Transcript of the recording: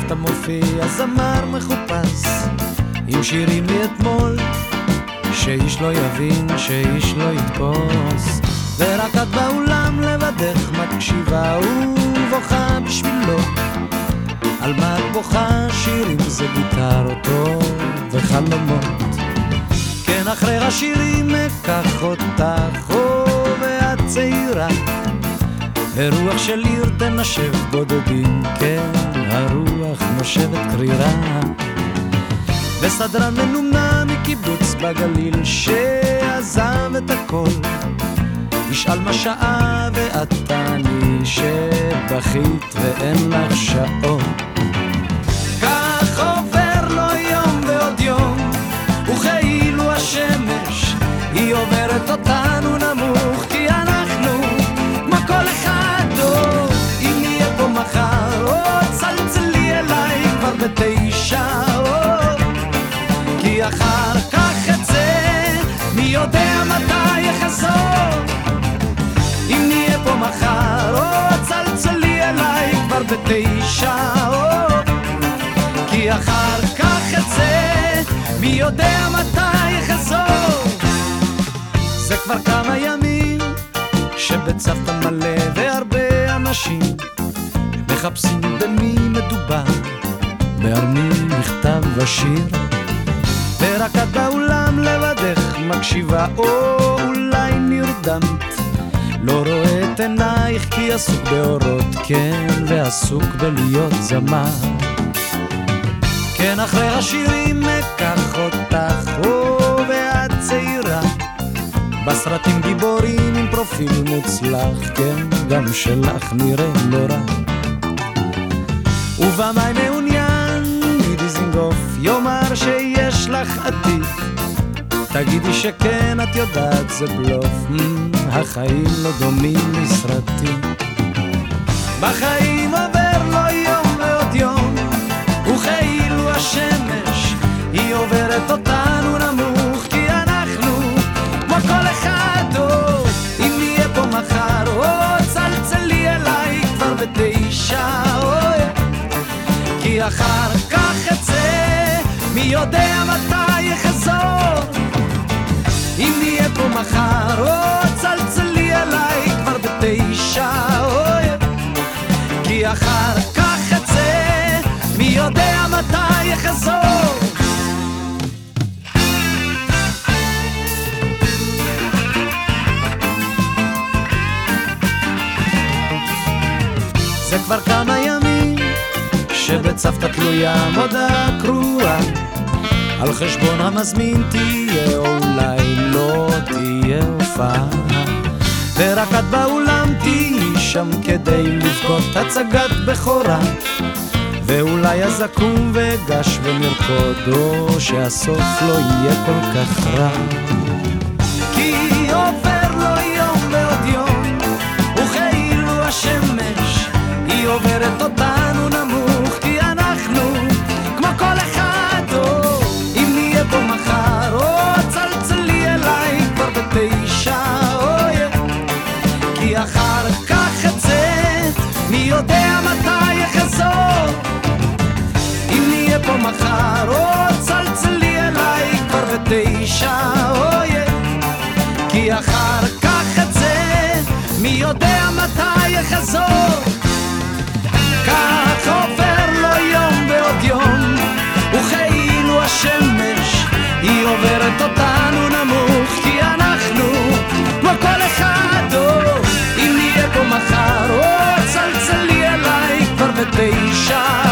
בסבתא מופיע זמר מחופש עם שירים מאתמול, שאיש לא יבין, שאיש לא יתפוס, ורק את באולם לבדך מקשיבה ובוכה בשבילו. על מה את בוכה? שירים זה גיטרתו וחלומות. כן, אחרי השירים אקח אותך, ואת צעירה, ורוח של עיר תנשב בודדים, כן, הרוח נושבת קרירה. וסדרן מנומנה מקיבוץ בגליל שעזב את הכל, ישאל מה שעה ואת תעני שבכית ואין לך שעון. כך עובר לו יום ועוד יום, וכאילו השמש היא עוברת אותנו נמוך, כי אנחנו כמו כל אחד. אם נהיה פה מחר, צלצלי אליי כבר ב9, כי אחר כך את זה מי יודע מתי יחזור. אם נהיה פה מחר, צלצלי אליי כבר ב9, כי אחר כך את זה מי יודע מתי יחזור. זה כבר כמה ימים שבית סבתא מלא והרבה אנשים מחפשים במי מדובר, בהרמי מכתב ושיר, ורק את באולם לבדך מקשיבה, או אולי נרדמת, לא רואה את עינייך כי עסוק באורות, כן, ועסוק בלהיות זמר. כן, אחרי השירים אקח אותך, ואת צעירה, בסרטים גיבורים עם פרופיל מוצלח, כן, גם שלך נראה לא רע. ובמאי מעוניין מדיזינגוף יאמר שיש לך עתיד, תגידי שכן, את יודעת זה בלוף, החיים לא דומים לסרטים. בחיים עובר לו יום ועוד יום, וכאילו השמש היא עוברת אותנו נמוך, כי אנחנו כמו כל אחד. אם נהיה פה מחר, צלצלי אליי כבר ב9, כי אחר כך את זה מי יודע מתי יחזור. אם נהיה פה מחר, צלצלי אליי כבר ב9, כי אחר כך את זה מי יודע מתי יחזור. זה כבר כמה ימים שבית סבתא תלויה מודעה קרואה, על חשבון המזמין תהיה או אולי לא תהיה הופעה, ורק את באולם תהי שם כדי לבכות הצגת בכורה, ואולי אז אקום ואגש ונרקוד, או שהסוף לא יהיה כל כך רע. כי עובר לו יום ועוד יום, וכאילו השמש היא עוברת אותנו נמוך, כי אנחנו כמו כל אחד. אם נהיה פה מחר, צלצלי אליי כבר ב9, כי אחר כך את זה מי יודע מתי יחזור. אם נהיה פה מחר, צלצלי אליי כבר ב9, כי אחר כך את זה מי יודע מתי יחזור. כך עובר לו יום ועוד יום, וכאילו השמש היא עוברת אותנו נמוך, כי אנחנו כמו כל אחד. אם נהיה פה מחר, צלצלי אליי כבר ב9,